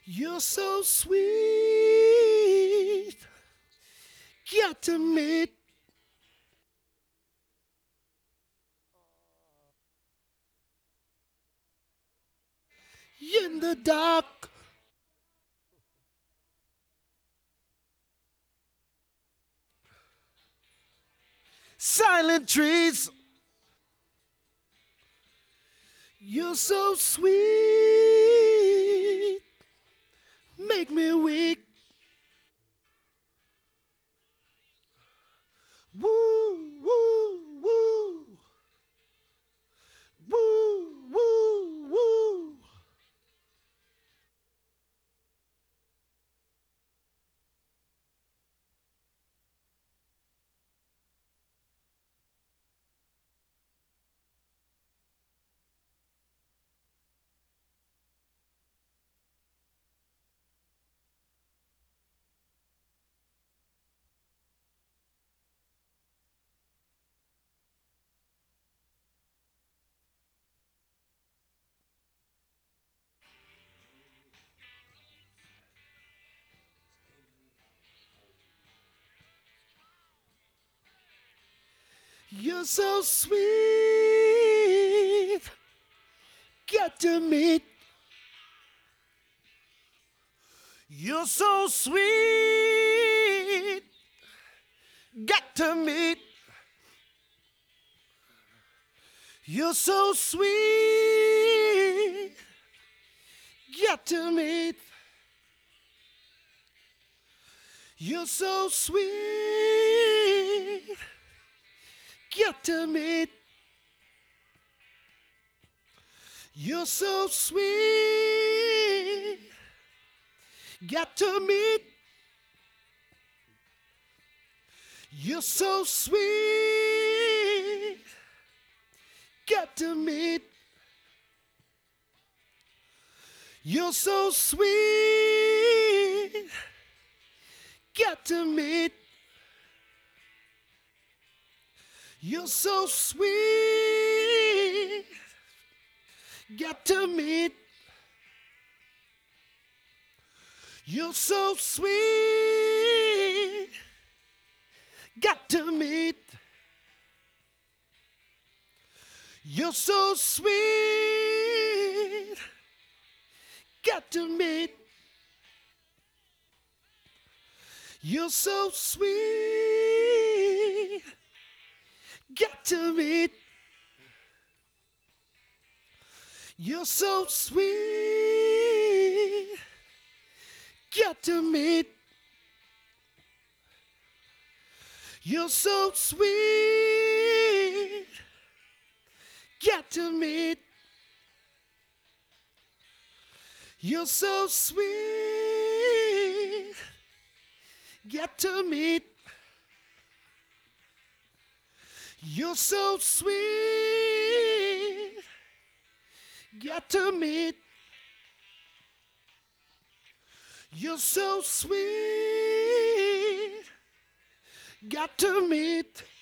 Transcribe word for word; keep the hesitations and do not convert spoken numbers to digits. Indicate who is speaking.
Speaker 1: You're so sweet. Got to meet in the dark. Silent trees. You're so sweet. Make me weak. Woo, woo, woo. Woo, woo, woo. You're so sweet. Got to meet. You're so sweet. Got to meet. You're so sweet. Got to meet. You're so sweet. Got to meet. You're so sweet. Got to meet. You're so sweet. Got to meet. You're so sweet. Got to meet. You're so sweet. Got to meet. You're so sweet. Got to meet. You're so sweet. Got to meet. You're so sweet. Got to meet. You're so sweet. Got to meet. You're so sweet. Got to meet. You're so sweet. Got to meet. You're so sweet. Got to meet. You're so sweet. Got to meet.